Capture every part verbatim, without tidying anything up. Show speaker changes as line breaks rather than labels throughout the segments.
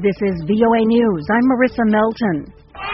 This is V O A News. I'm Marissa Melton.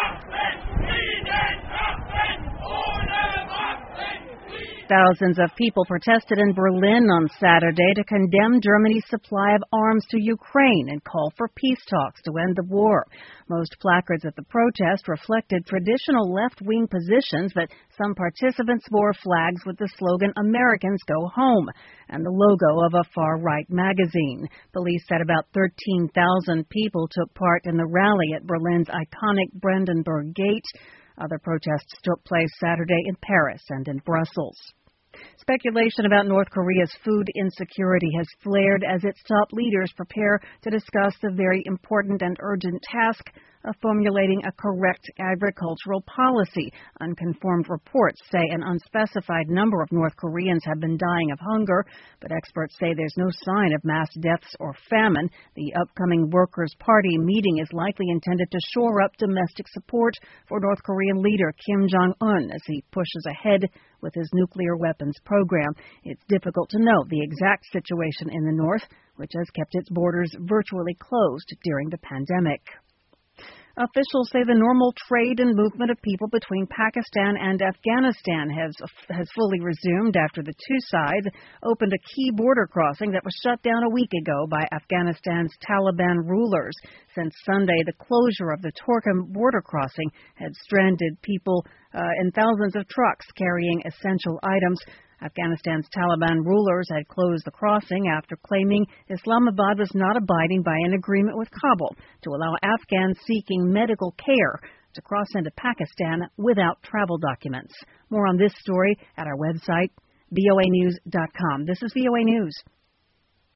Thousands of people protested in Berlin on Saturday to condemn Germany's supply of arms to Ukraine and call for peace talks to end the war. Most placards at the protest reflected traditional left-wing positions, but some participants wore flags with the slogan, "Americans go home," and the logo of a far-right magazine. Police said about thirteen thousand people took part in the rally at Berlin's iconic Brandenburg Gate. Other protests took place Saturday in Paris and in Brussels. Speculation about North Korea's food insecurity has flared as its top leaders prepare to discuss the very important and urgent task of formulating a correct agricultural policy. Unconfirmed reports say an unspecified number of North Koreans have been dying of hunger, but experts say there's no sign of mass deaths or famine. The upcoming Workers' Party meeting is likely intended to shore up domestic support for North Korean leader Kim Jong-un as he pushes ahead with his nuclear weapons program. It's difficult to know the exact situation in the north, which has kept its borders virtually closed during the pandemic. Officials say the normal trade and movement of people between Pakistan and Afghanistan has has fully resumed after the two sides opened a key border crossing that was shut down a week ago by Afghanistan's Taliban rulers. Since Sunday, the closure of the Torkham border crossing had stranded people uh, and thousands of trucks carrying essential items. Afghanistan's Taliban rulers had closed the crossing after claiming Islamabad was not abiding by an agreement with Kabul to allow Afghans seeking medical care to cross into Pakistan without travel documents. More on this story at our website, V O A news dot com. This is V O A News.